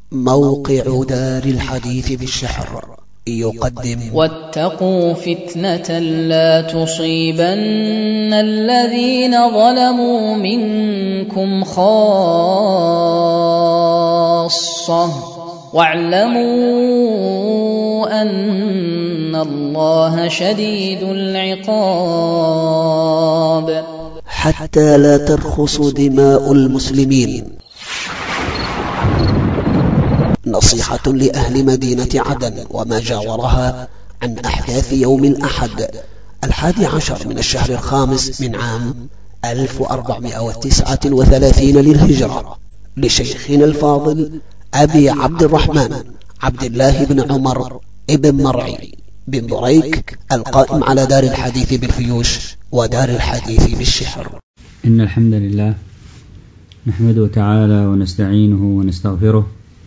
موقع دار الحديث بالشحر يقدم واتقوا فتنة لا تصيبن الذين ظلموا منكم خاصة واعلموا أن الله شديد العقاب. حتى لا ترخص دماء المسلمين. نصيحة لأهل مدينة عدن وما جاورها عن أحداث يوم الأحد 11 من الشهر الخامس من عام 1439 للهجرة لشيخنا الفاضل أبي عبد الرحمن عبد الله بن عمر ابن مرعي بن بريك القائم على دار الحديث بالفيوش ودار الحديث بالشحر. إن الحمد لله نحمده تعالى ونستعينه ونستغفره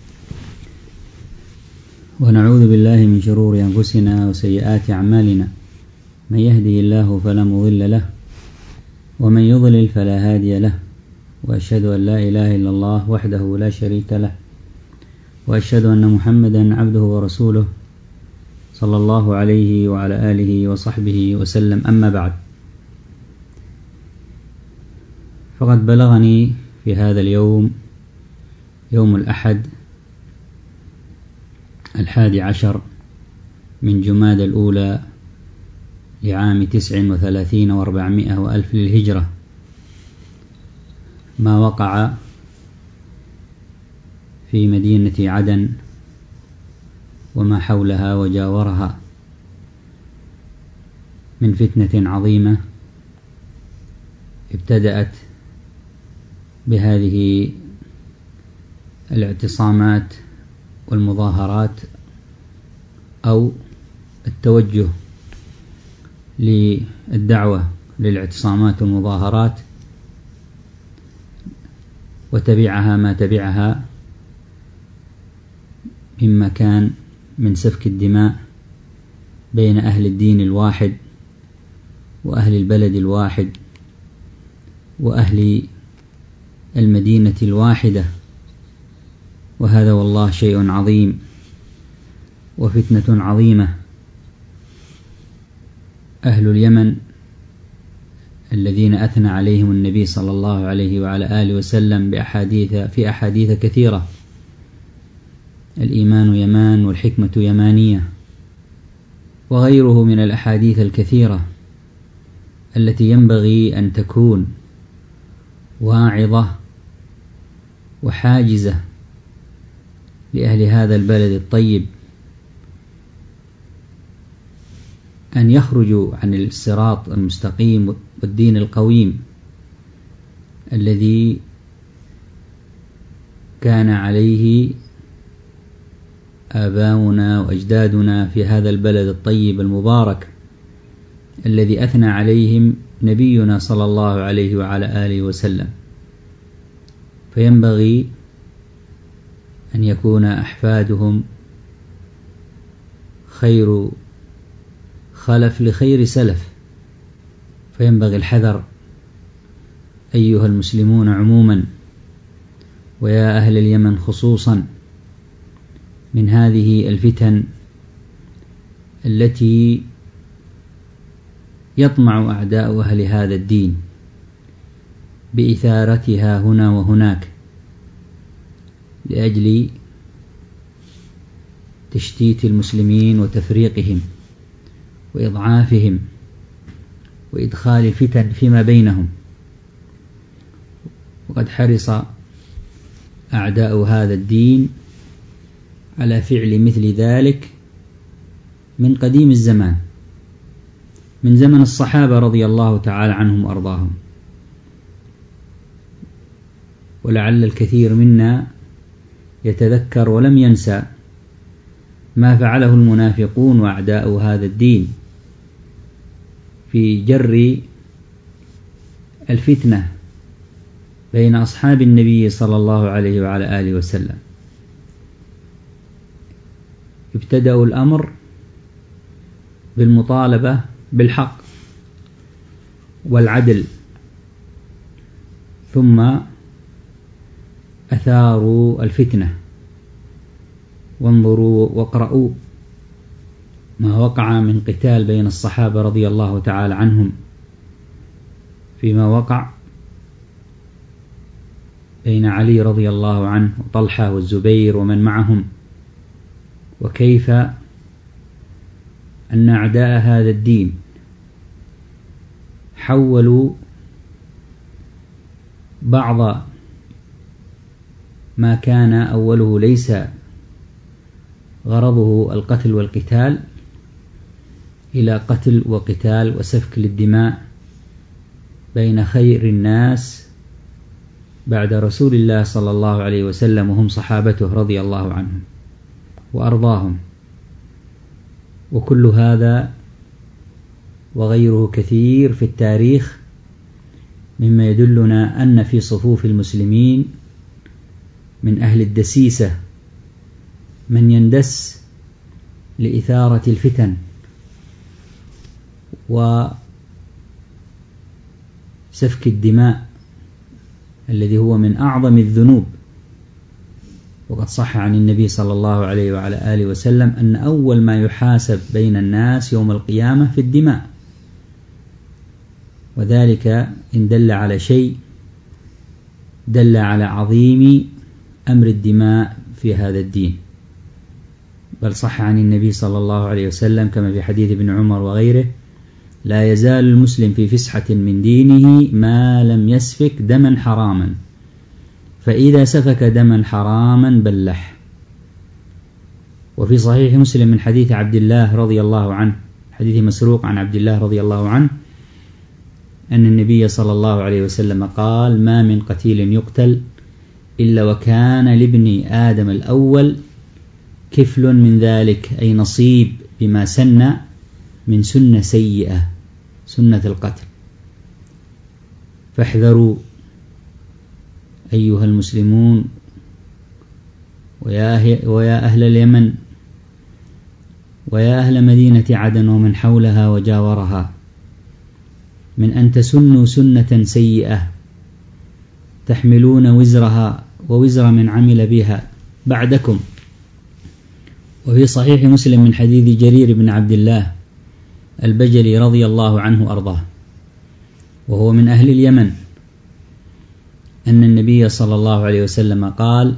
ونعوذ بالله من شرور أنفسنا وسيئات أعمالنا، من يهده الله فلا مضل له ومن يضلل فلا هادي له، وأشهد أن لا إله إلا الله وحده لا شريك له، وأشهد أن محمدا عبده ورسوله صلى الله عليه وعلى آله وصحبه وسلم. أما بعد، فقد بلغني في هذا اليوم يوم الأحد 11 من جماد الأولى لعام 39 و400 وألف للهجرة ما وقع في مدينة عدن وما حولها وجاورها من فتنة عظيمة ابتدأت بهذه الاعتصامات والمظاهرات أو التوجه للدعوة للاعتصامات والمظاهرات، وتبعها ما تبعها مما كان من سفك الدماء بين أهل الدين الواحد وأهل البلد الواحد وأهل المدينة الواحدة، وهذا والله شيء عظيم وفتنة عظيمة. أهل اليمن الذين أثنى عليهم النبي صلى الله عليه وعلى آله وسلم في أحاديث كثيرة: الإيمان يمان والحكمة يمانية، وغيره من الأحاديث الكثيرة التي ينبغي أن تكون واعظة وحاجزة لأهل هذا البلد الطيب أن يخرجوا عن الصراط المستقيم والدين القويم الذي كان عليه آباؤنا وأجدادنا في هذا البلد الطيب المبارك الذي أثنى عليهم نبينا صلى الله عليه وعلى آله وسلم. فينبغي أن يكون أحفادهم خير خلف لخير سلف، فينبغي الحذر أيها المسلمون عموما ويا أهل اليمن خصوصا من هذه الفتن التي يطمع أعداء أهل هذا الدين بإثارتها هنا وهناك لأجل تشتيت المسلمين وتفريقهم وإضعافهم وإدخال الفتن فيما بينهم. وقد حرص أعداء هذا الدين على فعل مثل ذلك من قديم الزمان، من زمن الصحابة رضي الله تعالى عنهم وأرضاهم. ولعل الكثير منا يتذكر ولم ينسى ما فعله المنافقون وأعداء هذا الدين في جر الفتنة بين أصحاب النبي صلى الله عليه وعلى آله وسلم. ابتدأوا الأمر بالمطالبة بالحق والعدل، ثم أثاروا الفتنة وانظروا واقرأوا ما وقع من قتال بين الصحابة رضي الله تعالى عنهم، فيما وقع بين علي رضي الله عنه وطلحة والزبير ومن معهم، وكيف أن أعداء هذا الدين حولوا بعض ما كان أوله ليس غرضه القتل والقتال إلى قتل وقتال وسفك للدماء بين خير الناس بعد رسول الله صلى الله عليه وسلم، وهم صحابته رضي الله عنهم وأرضاهم. وكل هذا وغيره كثير في التاريخ مما يدلنا أن في صفوف المسلمين من أهل الدسيسة من يندس لإثارة الفتن وسفك الدماء الذي هو من أعظم الذنوب. وقد صح عن النبي صلى الله عليه وعلى آله وسلم أن أول ما يحاسب بين الناس يوم القيامة في الدماء، وذلك إن دل على شيء دل على عظيم أمر الدماء في هذا الدين. بل صح عن النبي صلى الله عليه وسلم كما في حديث ابن عمر وغيره: لا يزال المسلم في فسحة من دينه ما لم يسفك دما حراما، فإذا سفك دما حراما بلح. وفي صحيح مسلم من حديث عبد الله رضي الله عنه، حديث مسروق عن عبد الله رضي الله عنه، أن النبي صلى الله عليه وسلم قال: ما من قتيل يقتل إلا وكان لابن آدم الأول كفل من ذلك، أي نصيب بما سن من سنة سيئة، سنة القتل. فاحذروا أيها المسلمون ويا أهل اليمن ويا أهل مدينة عدن ومن حولها وجاورها من أن تسنوا سنة سيئة تحملون وزرها ووزر من عمل بها بعدكم. وفي صحيح مسلم من حديث جرير بن عبد الله البجلي رضي الله عنه أرضاه، وهو من أهل اليمن، أن النبي صلى الله عليه وسلم قال: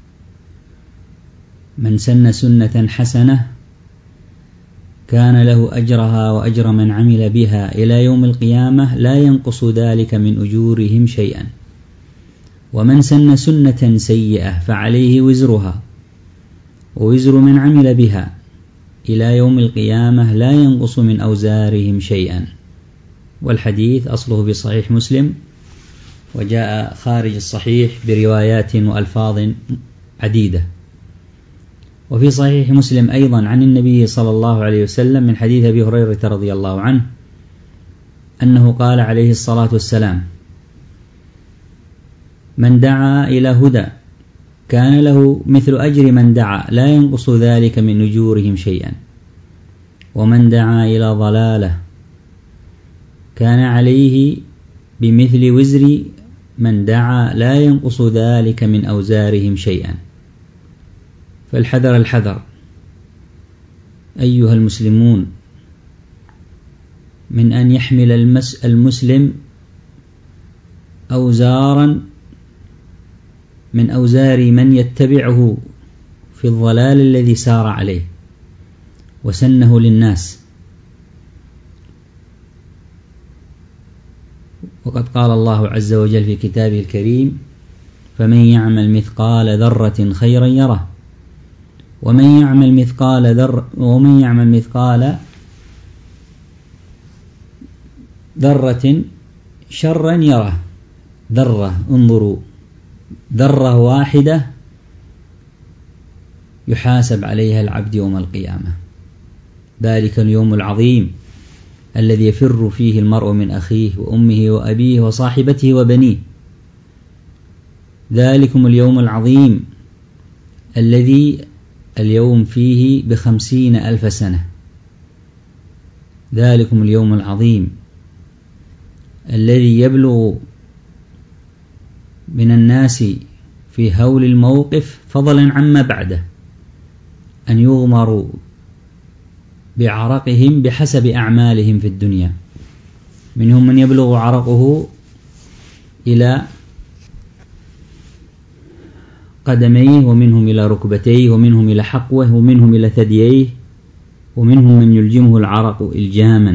من سن سنة حسنة كان له أجرها وأجر من عمل بها إلى يوم القيامة لا ينقص ذلك من أجورهم شيئا، ومن سن سنة سيئة فعليه وزرها ووزر من عمل بها إلى يوم القيامة لا ينقص من أوزارهم شيئا. والحديث أصله بصحيح مسلم، وجاء خارج الصحيح بروايات وألفاظ عديدة. وفي صحيح مسلم أيضا عن النبي صلى الله عليه وسلم من حديث أبي هريرة رضي الله عنه أنه قال عليه الصلاة والسلام: من دعا إلى هدى كان له مثل أجر من دعا لا ينقص ذلك من أجورهم شيئا، ومن دعا إلى ضلالة كان عليه بمثل وزر من دعا لا ينقص ذلك من أوزارهم شيئا. فالحذر الحذر أيها المسلمون من أن يحمل المسلم أوزارا من أوزار من يتبعه في الضلال الذي سار عليه وسنه للناس. وقد قال الله عز وجل في كتابه الكريم: فمن يعمل مثقال ذرة خيرا يره، ومن يعمل مثقال ذرة شرا يره. ذرة، انظروا، ذرة واحدة يحاسب عليها العبد يوم القيامة. ذلك اليوم العظيم الذي يفر فيه المرء من أخيه وأمه وأبيه وصاحبته وبنيه. ذلكم اليوم العظيم الذي اليوم فيه ب50,000 سنة. ذلكم اليوم العظيم الذي يبلغ من الناس في هول الموقف فضلا عما بعده أن يغمروا بعرقهم بحسب أعمالهم في الدنيا. منهم من يبلغ عرقه إلى قدميه، ومنهم إلى ركبتيه، ومنهم إلى حقوه، ومنهم إلى ثدييه، ومنهم من يلجمه العرق إلجاما.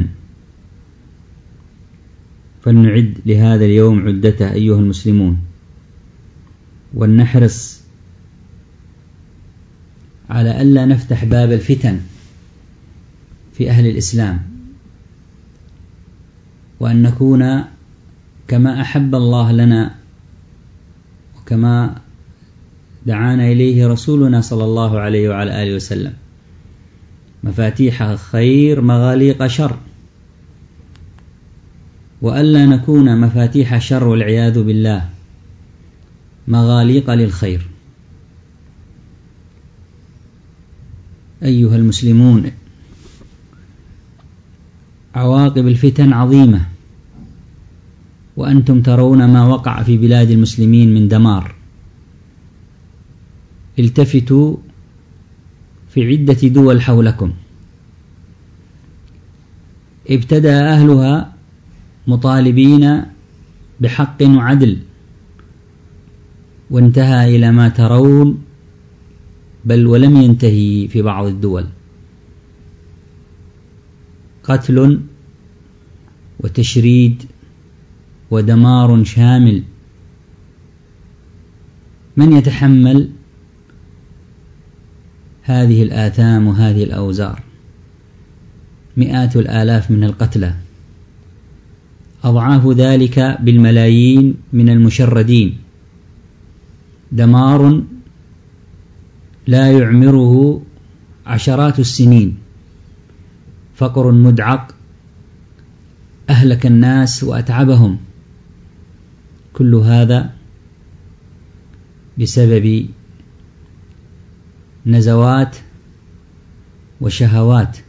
فلنعد لهذا اليوم عدته أيها المسلمون، ولنحرص على ألا نفتح باب الفتن في أهل الإسلام، وأن نكون كما أحب الله لنا وكما دعانا إليه رسولنا صلى الله عليه وعلى آله وسلم، مفاتيح خير مغاليق شر، وألا نكون مفاتيح شر والعياذ بالله مغاليق للخير. أيها المسلمون، عواقب الفتن عظيمة، وأنتم ترون ما وقع في بلاد المسلمين من دمار. التفتوا في عدة دول حولكم ابتدأ أهلها مطالبين بحق وعدل، وانتهى إلى ما ترون، بل ولم ينتهي في بعض الدول، قتل وتشريد ودمار شامل. من يتحمل هذه الآثام وهذه الأوزار؟ مئات الآلاف من القتلى، أضعاف ذلك بالملايين من المشردين، دمار لا يعمره عشرات السنين، فقر مدعق أهلك الناس وأتعبهم، كل هذا بسبب نزوات وشهوات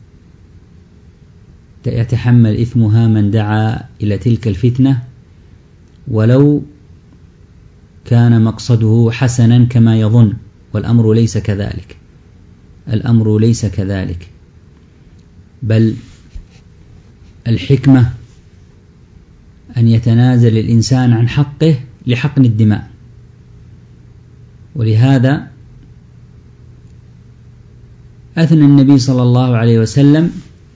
يتحمل إثمها من دعا إلى تلك الفتنة، ولو كان مقصده حسنا كما يظن، والأمر ليس كذلك. الأمر ليس كذلك، بل الحكمة أن يتنازل الإنسان عن حقه لحقن الدماء. ولهذا أثنى النبي صلى الله عليه وسلم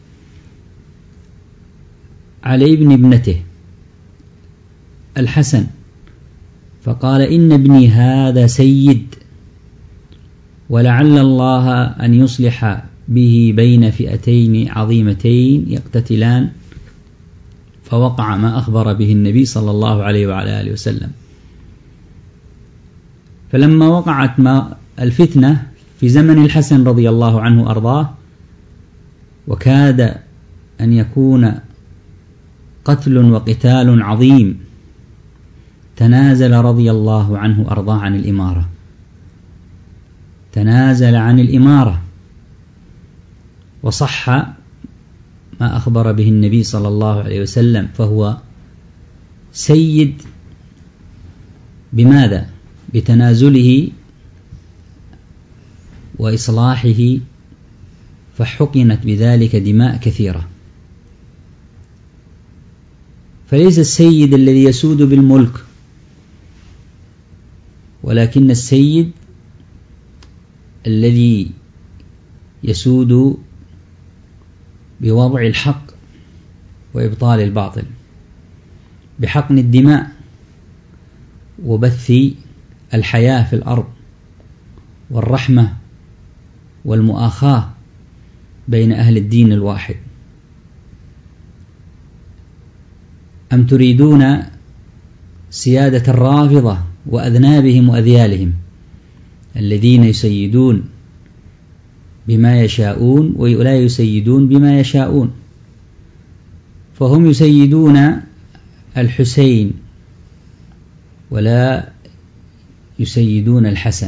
على ابن ابنته الحسن، فقال: إن ابني هذا سيد، ولعل الله أن يصلح به بين فئتين عظيمتين يقتتلان، فوقع ما أخبر به النبي صلى الله عليه وعلى آله وسلم. فلما وقعت الفتنة في زمن الحسن رضي الله عنه أرضاه، وكاد أن يكون قتل وقتال عظيم، تنازل رضي الله عنه أرضاه عن الإمارة، تنازل عن الإمارة، وصح ما أخبر به النبي صلى الله عليه وسلم، فهو سيد. بماذا؟ بتنازله وإصلاحه، فحقنت بذلك دماء كثيرة. فليس السيد الذي يسود بالملك، ولكن السيد الذي يسود بوضع الحق وإبطال الباطل، بحقن الدماء وبث الحياة في الأرض، والرحمة والمؤاخاة بين أهل الدين الواحد. أم تريدون سيادة الرافضة وأذنابهم وأذيالهم الذين يسيدون بما يشاءون ولا يسيدون بما يشاءون؟ فهم يسيدون الحسين ولا يسيدون الحسن،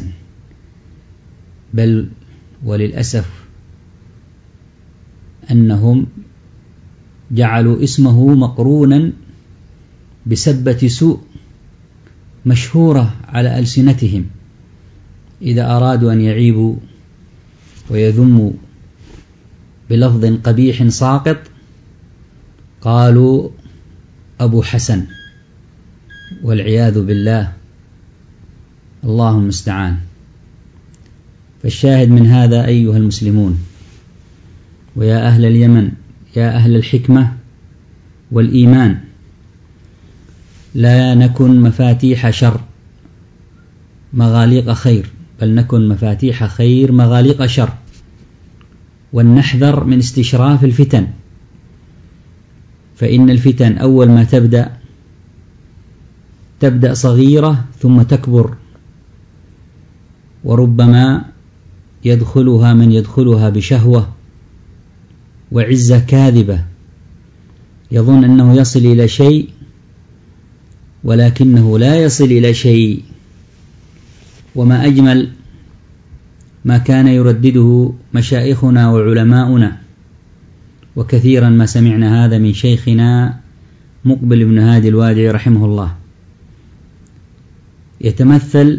بل وللأسف أنهم جعلوا اسمه مقرونا بسبة سوء مشهورة على ألسنتهم إذا أرادوا أن يعيبوا ويذم بلفظ قبيح ساقط قالوا أبو حسن، والعياذ بالله، الله المستعان. فالشاهد من هذا أيها المسلمون، ويا أهل اليمن، يا أهل الحكمة والإيمان، لا نكن مفاتيح شر مغاليق خير، بل نكن مفاتيح خير مغاليق شر، ولنحذر من استشراف الفتن. فإن الفتن أول ما تبدأ صغيرة ثم تكبر، وربما يدخلها من يدخلها بشهوة وعزة كاذبة، يظن أنه يصل إلى شيء ولكنه لا يصل إلى شيء. وما أجمل ما كان يردده مشايخنا وعلماؤنا، وكثيرا ما سمعنا هذا من شيخنا مقبل بن هادي الوادعي رحمه الله، يتمثل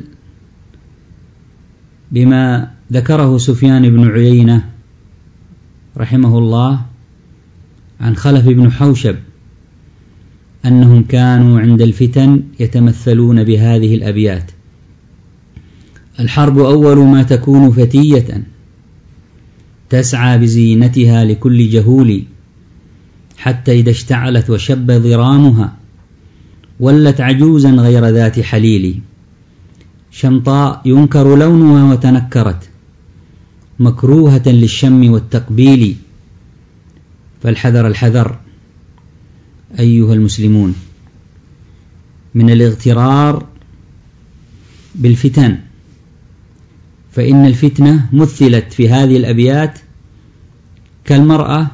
بما ذكره سفيان بن عيينة رحمه الله عن خلف بن حوشب أنهم كانوا عند الفتن يتمثلون بهذه الأبيات: الحرب أول ما تكون فتية تسعى بزينتها لكل جهول، حتى إذا اشتعلت وشب ضرامها ولت عجوزا غير ذات حليل، شمطاء ينكر لونها وتنكرت مكروهة للشم والتقبيل. فالحذر الحذر أيها المسلمون من الاغترار بالفتن، فإن الفتنة مثلت في هذه الأبيات كالمرأة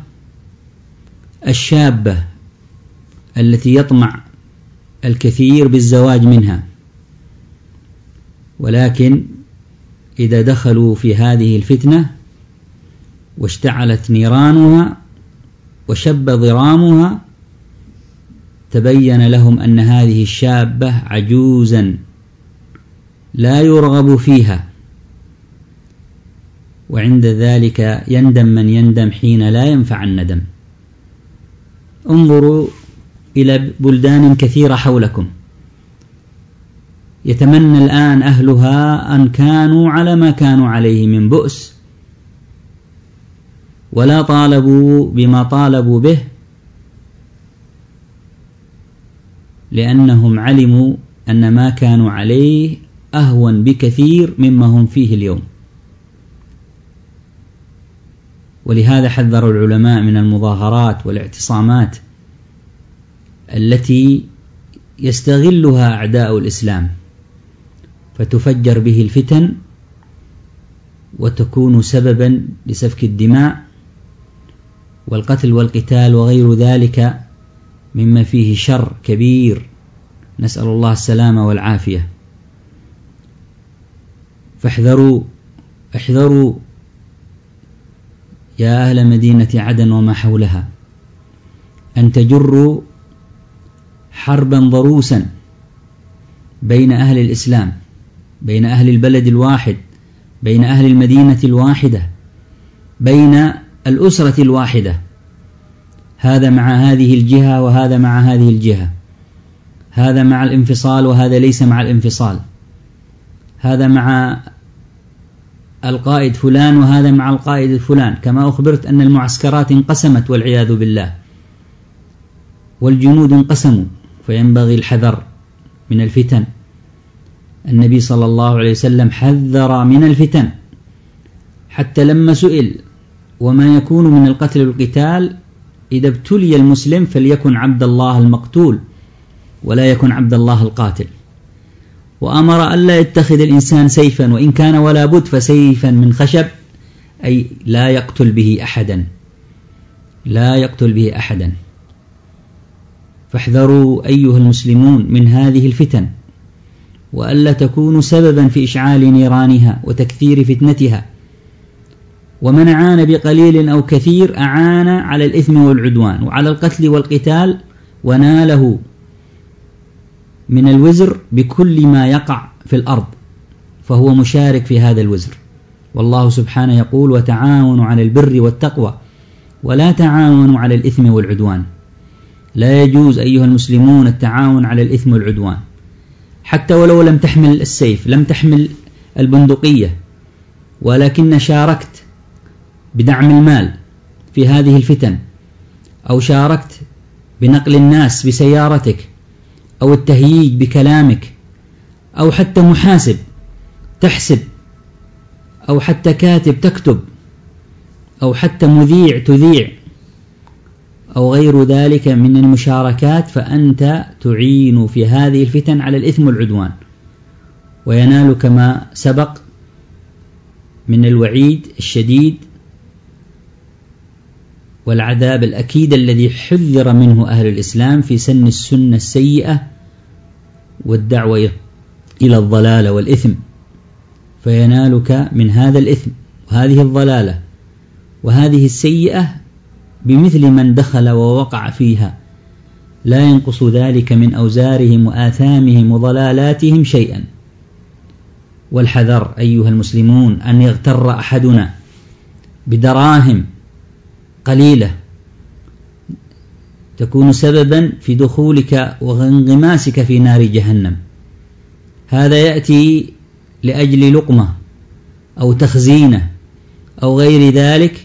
الشابة التي يطمع الكثير بالزواج منها، ولكن إذا دخلوا في هذه الفتنة واشتعلت نيرانها وشب ضرامها تبين لهم أن هذه الشابة عجوزا لا يرغب فيها، وعند ذلك يندم من يندم حين لا ينفع الندم. انظروا إلى بلدان كثيرة حولكم يتمنى الآن أهلها أن كانوا على ما كانوا عليه من بؤس، ولا طالبوا بما طالبوا به، لأنهم علموا أن ما كانوا عليه أهون بكثير مما هم فيه اليوم. ولهذا حذر العلماء من المظاهرات والاعتصامات التي يستغلها أعداء الإسلام، فتفجر به الفتن وتكون سببا لسفك الدماء والقتل والقتال وغير ذلك مما فيه شر كبير، نسأل الله السلامة والعافية. فاحذروا احذروا يا أهل مدينة عدن وما حولها أن تجروا حربا ضروسا بين أهل الإسلام، بين أهل البلد الواحد، بين أهل المدينة الواحدة، بين الأسرة الواحدة، هذا مع هذه الجهة وهذا مع هذه الجهة، هذا مع الانفصال وهذا ليس مع الانفصال، هذا مع القائد فلان وهذا مع القائد فلان، كما أخبرت أن المعسكرات انقسمت والعياذ بالله، والجنود انقسموا، فينبغي الحذر من الفتن. النبي صلى الله عليه وسلم حذر من الفتن، حتى لما سئل وما يكون من القتل والقتال إذا ابتلي المسلم فليكن عبد الله المقتول ولا يكن عبد الله القاتل، وأمر ألا يتخذ الإنسان سيفا وإن كان ولا بد فسيفا من خشب، أي لا يقتل به أحدا، لا يقتل به أحدا. فاحذروا أيها المسلمون من هذه الفتن، وألا تكونوا سببا في إشعال نيرانها وتكثير فتنتها. ومن أعان بقليل أو كثير أعان على الإثم والعدوان وعلى القتل والقتال، وناله من الوزر بكل ما يقع في الأرض، فهو مشارك في هذا الوزر. والله سبحانه يقول: وتعاونوا على البر والتقوى ولا تعاونوا على الإثم والعدوان. لا يجوز أيها المسلمون التعاون على الإثم والعدوان، حتى ولو لم تحمل السيف، لم تحمل البندقية، ولكن شاركت بدعم المال في هذه الفتن، أو شاركت بنقل الناس بسيارتك، أو التهييج بكلامك، أو حتى محاسب تحسب، أو حتى كاتب تكتب، أو حتى مذيع تذيع، أو غير ذلك من المشاركات، فأنت تعين في هذه الفتن على الإثم والعدوان، وينالك ما سبق من الوعيد الشديد والعذاب الأكيد الذي حذر منه أهل الإسلام في سن السنة السيئة والدعوة إلى الضلال والإثم. فينالك من هذا الإثم وهذه الضلالة وهذه السيئة بمثل من دخل ووقع فيها، لا ينقص ذلك من أوزارهم وآثامهم وضلالاتهم شيئا. والحذر أيها المسلمون أن يغتر أحدنا بدراهم قليلة تكون سببا في دخولك وانغماسك في نار جهنم. هذا يأتي لأجل لقمة أو تخزينة أو غير ذلك،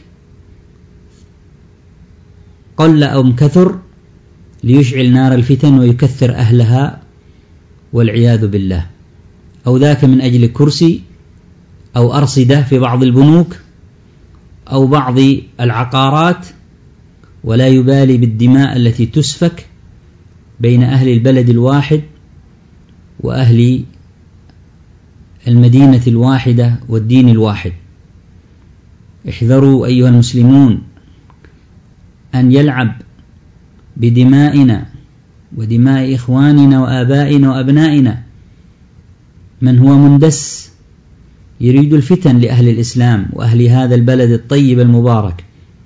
قل أو كثر، ليشعل نار الفتن ويكثر أهلها والعياذ بالله. أو ذاك من أجل كرسي أو أرصدة في بعض البنوك أو بعض العقارات، ولا يبالي بالدماء التي تسفك بين أهل البلد الواحد وأهل المدينة الواحدة والدين الواحد. احذروا أيها المسلمون أن يلعب بدمائنا ودماء إخواننا وآبائنا وأبنائنا من هو مندس يريد الفتن لأهل الإسلام وأهل هذا البلد الطيب المبارك.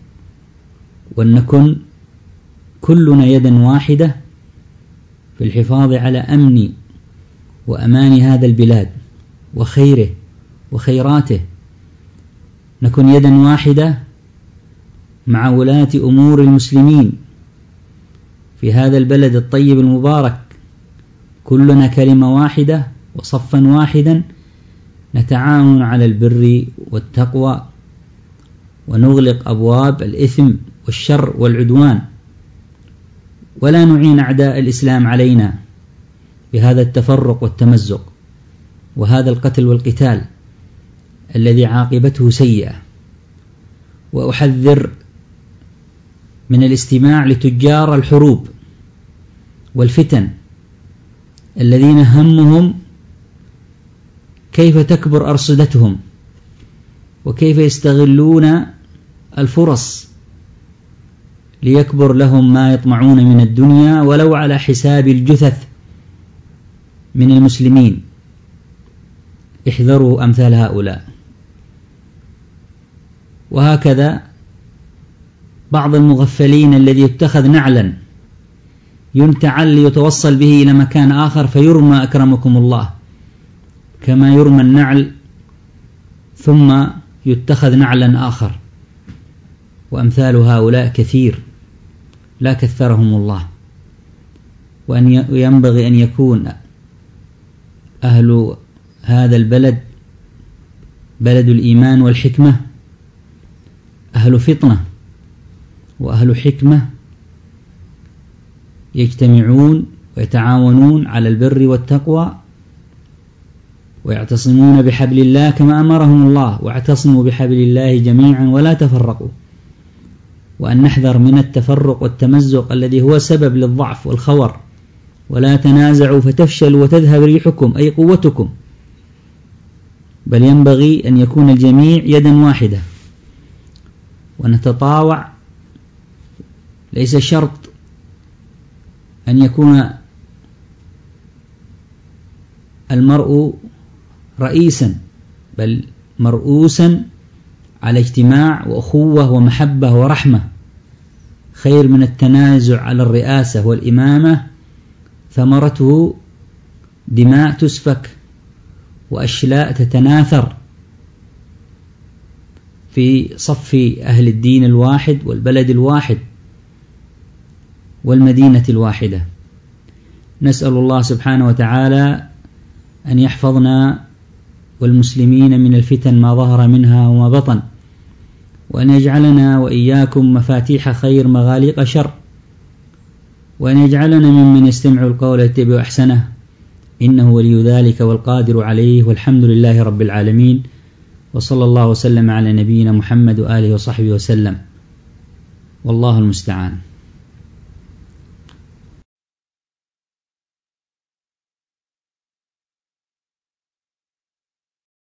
ولنكن كلنا يدا واحدة في الحفاظ على أمن وأمان هذا البلاد وخيره وخيراته. نكن يدا واحدة مع ولاة أمور المسلمين في هذا البلد الطيب المبارك، كلنا كلمة واحدة وصفا واحدا، نتعاون على البر والتقوى ونغلق أبواب الإثم والشر والعدوان، ولا نعين أعداء الإسلام علينا بهذا التفرق والتمزق وهذا القتل والقتال الذي عاقبته سيئة. وأحذر من الاستماع لتجار الحروب والفتن الذين همهم كيف تكبر أرصدتهم وكيف يستغلون الفرص ليكبر لهم ما يطمعون من الدنيا ولو على حساب الجثث من المسلمين. احذروا أمثال هؤلاء. وهكذا بعض المغفلين الذي يتخذ نعلا ينتعل ليتوصل به إلى مكان آخر فيرمى أكرمكم الله، كما يرمى النعل ثم يتخذ نعلا آخر. وأمثال هؤلاء كثير لا كثرهم الله. وينبغي أن يكون أهل هذا البلد بلد الإيمان والحكمة، أهل فطنة وأهل حكمة يجتمعون ويتعاونون على البر والتقوى ويعتصمون بحبل الله كما أمرهم الله: واعتصموا بحبل الله جميعا ولا تفرقوا. وأن نحذر من التفرق والتمزق الذي هو سبب للضعف والخور. ولا تنازعوا فتفشلوا وتذهب ريحكم أي قوتكم، بل ينبغي أن يكون الجميع يدا واحدة ونتطاوع. ليس شرط أن يكون المرء رئيسا، بل مرؤوسا على اجتماع وأخوة ومحبة ورحمة، خير من التنازع على الرئاسة والإمامة، ثمرته دماء تسفك وأشلاء تتناثر في صف أهل الدين الواحد والبلد الواحد والمدينة الواحدة. نسأل الله سبحانه وتعالى أن يحفظنا والمسلمين من الفتن ما ظهر منها وما بطن، وأن يجعلنا وإياكم مفاتيح خير مغاليق شر، وأن يجعلنا ممن يستمع القول يتبع أحسنه، إنه ولي ذلك والقادر عليه، والحمد لله رب العالمين، وصلى الله وسلم على نبينا محمد وآله وصحبه وسلم، والله المستعان.